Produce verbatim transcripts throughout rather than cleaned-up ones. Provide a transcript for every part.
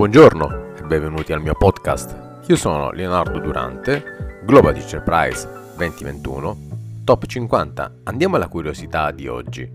Buongiorno e benvenuti al mio podcast. Io sono Leonardo Durante, Global Teacher Prize duemilaventuno, Top cinquanta. Andiamo alla curiosità di oggi.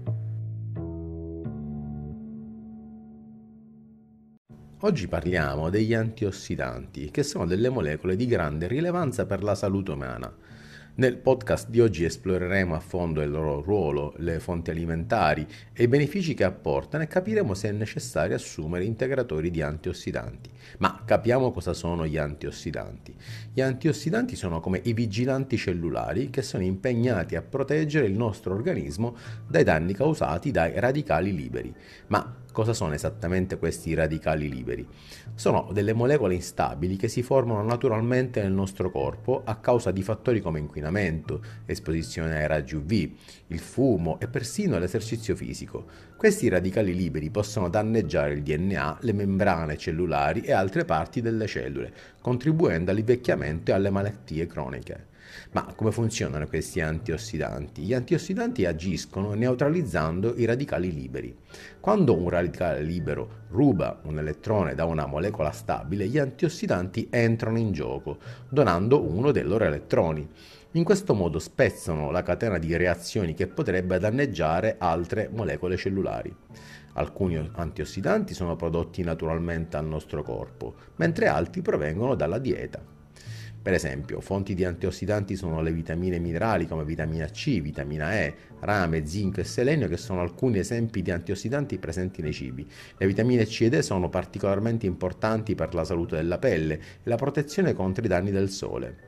Oggi parliamo degli antiossidanti, che sono delle molecole di grande rilevanza per la salute umana. Nel podcast di oggi esploreremo a fondo il loro ruolo, le fonti alimentari e i benefici che apportano e capiremo se è necessario assumere integratori di antiossidanti. Ma capiamo cosa sono gli antiossidanti. Gli antiossidanti sono come i vigilanti cellulari che sono impegnati a proteggere il nostro organismo dai danni causati dai radicali liberi. Ma cosa sono esattamente questi radicali liberi? Sono delle molecole instabili che si formano naturalmente nel nostro corpo a causa di fattori come inquinamento, esposizione ai raggi U V, il fumo e persino l'esercizio fisico. Questi radicali liberi possono danneggiare il D N A, le membrane cellulari e altre parti delle cellule, contribuendo all'invecchiamento e alle malattie croniche. Ma come funzionano questi antiossidanti? Gli antiossidanti agiscono neutralizzando i radicali liberi. Quando un radicale libero ruba un elettrone da una molecola stabile, gli antiossidanti entrano in gioco, donando uno dei loro elettroni. In questo modo spezzano la catena di reazioni che potrebbe danneggiare altre molecole cellulari. Alcuni antiossidanti sono prodotti naturalmente al nostro corpo, mentre altri provengono dalla dieta. Per esempio, fonti di antiossidanti sono le vitamine minerali come vitamina C, vitamina E, rame, zinco e selenio, che sono alcuni esempi di antiossidanti presenti nei cibi. Le vitamine C ed E sono particolarmente importanti per la salute della pelle e la protezione contro i danni del sole.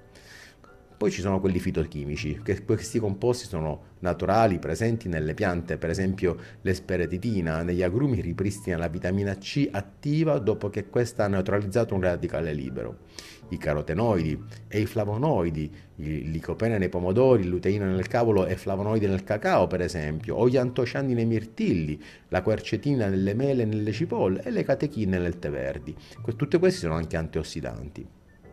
Poi ci sono quelli fitochimici, che questi composti sono naturali, presenti nelle piante, per esempio l'esperetitina negli agrumi ripristina la vitamina C attiva dopo che questa ha neutralizzato un radicale libero. I carotenoidi e i flavonoidi, il licopene nei pomodori, il luteino nel cavolo e flavonoidi nel cacao, per esempio, o gli antociani nei mirtilli, la quercetina nelle mele e nelle cipolle e le catechine nel tè verdi. Tutti questi sono anche antiossidanti.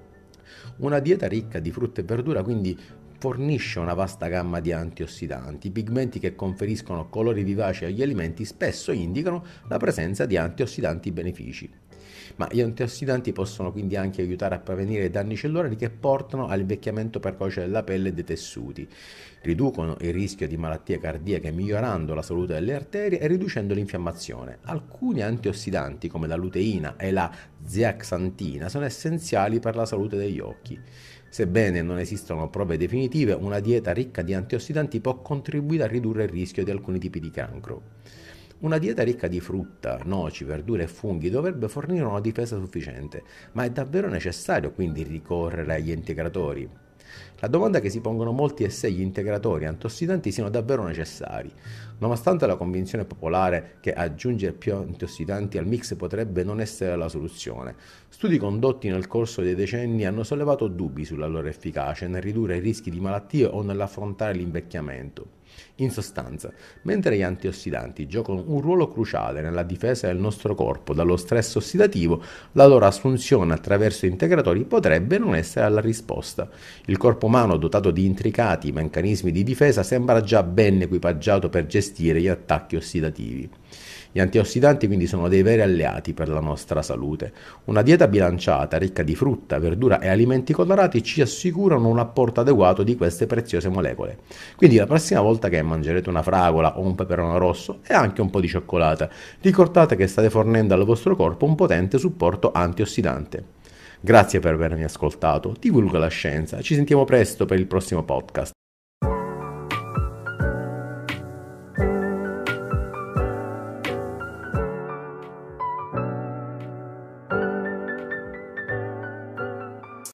Una dieta ricca di frutta e verdura quindi fornisce una vasta gamma di antiossidanti. I pigmenti che conferiscono colori vivaci agli alimenti spesso indicano la presenza di antiossidanti benefici. Ma gli antiossidanti possono quindi anche aiutare a prevenire i danni cellulari che portano all'invecchiamento precoce della pelle e dei tessuti, riducono il rischio di malattie cardiache migliorando la salute delle arterie e riducendo l'infiammazione. Alcuni antiossidanti come la luteina e la zeaxantina sono essenziali per la salute degli occhi. Sebbene non esistono prove definitive, una dieta ricca di antiossidanti può contribuire a ridurre il rischio di alcuni tipi di cancro. Una dieta ricca di frutta, noci, verdure e funghi dovrebbe fornire una difesa sufficiente, ma è davvero necessario quindi ricorrere agli integratori? La domanda che si pongono molti è se gli integratori antiossidanti siano davvero necessari. Nonostante la convinzione popolare che aggiungere più antiossidanti al mix potrebbe non essere la soluzione, studi condotti nel corso dei decenni hanno sollevato dubbi sulla loro efficacia nel ridurre i rischi di malattie o nell'affrontare l'invecchiamento. In sostanza, mentre gli antiossidanti giocano un ruolo cruciale nella difesa del nostro corpo dallo stress ossidativo, la loro assunzione attraverso integratori potrebbe non essere la risposta. Il corpo umano, dotato di intricati meccanismi di difesa, sembra già ben equipaggiato per gestire gli attacchi ossidativi. Gli antiossidanti quindi sono dei veri alleati per la nostra salute. Una dieta bilanciata, ricca di frutta, verdura e alimenti colorati ci assicurano un apporto adeguato di queste preziose molecole. Quindi la prossima volta che mangerete una fragola o un peperone rosso e anche un po' di cioccolata, ricordate che state fornendo al vostro corpo un potente supporto antiossidante. Grazie per avermi ascoltato, divulga la scienza, ci sentiamo presto per il prossimo podcast.